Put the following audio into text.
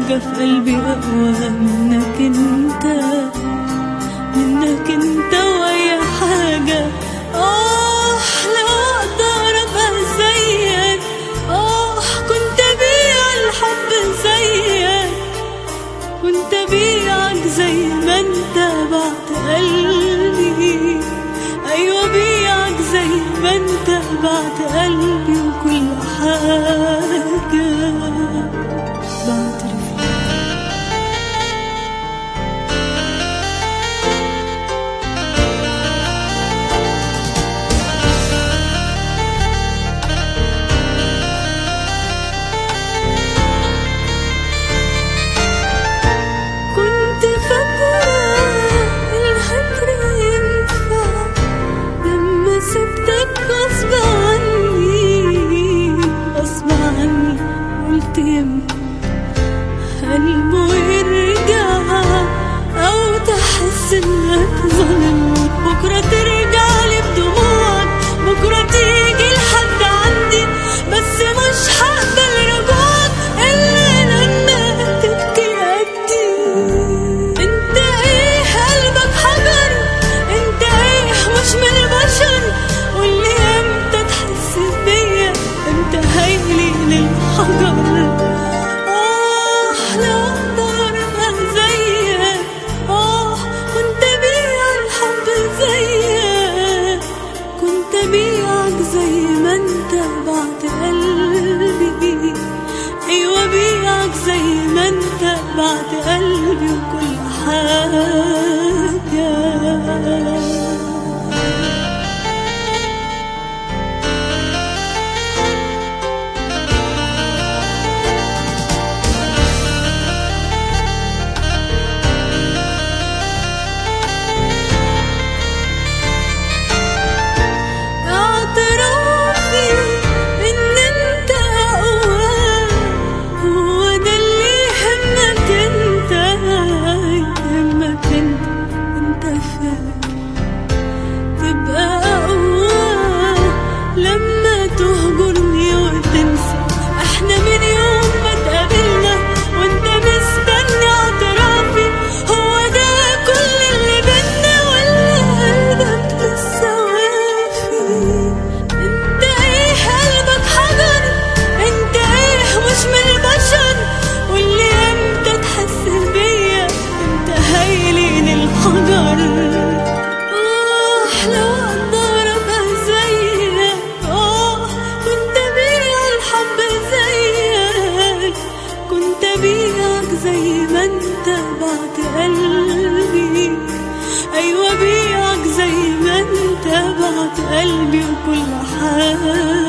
حاجة في قلبي أقوى منك انت وأي حاجة. لو أقدر أبقى زيك، كنت أبيع الحب زيك، كنت أبيعك زي ما انت بعت قلبي. أيوة بيعك زي ما انت بعت قلبي وكل حاجة بعترف. كنت فاكرة الهجر ينفع لما سبتك غصب عني، قلت يمكن قلبه يرجع أو تحس إنك ظالم. بكرة ترجع لي بدموعك، بكرة تيجي لحد عندي، بس مش هقبل رجوعك إلا لما تبكي قدي. انت ايه قلبك حجر، انت ايه مش من البشر. قولي امتى تحس بيا، امتى هيلي للحجر. لو اقدر ابقى زيك، كنت ابيع الحب زيك، كنت ابيعك زي ما انت بعت قلبي. ايوه بيعك زي ما انت بعت قلبي وكل حاجة. اعترافي ان انت اقوى هو ده اللي يهمك انت، انت فاهم تبقى اقوى لما تهجرني وتنسى. احنا من يوم ما اتقابلنا وانت مستني اعترافي، هو ده كل اللي بينا ولا قلبك لسه وافي؟ انت ايه قلبك حجر، انت ايه مش من البشر. واللي امتى تحس بيا، امتى هيلي للحجر. لو اقدر ابقى زيك، كنت ابيع الحب زيك، كنت ابيعك زي ما انت بعت قلبي. ايوه بيعك زي ما انت بعت قلبي وكل حاجة.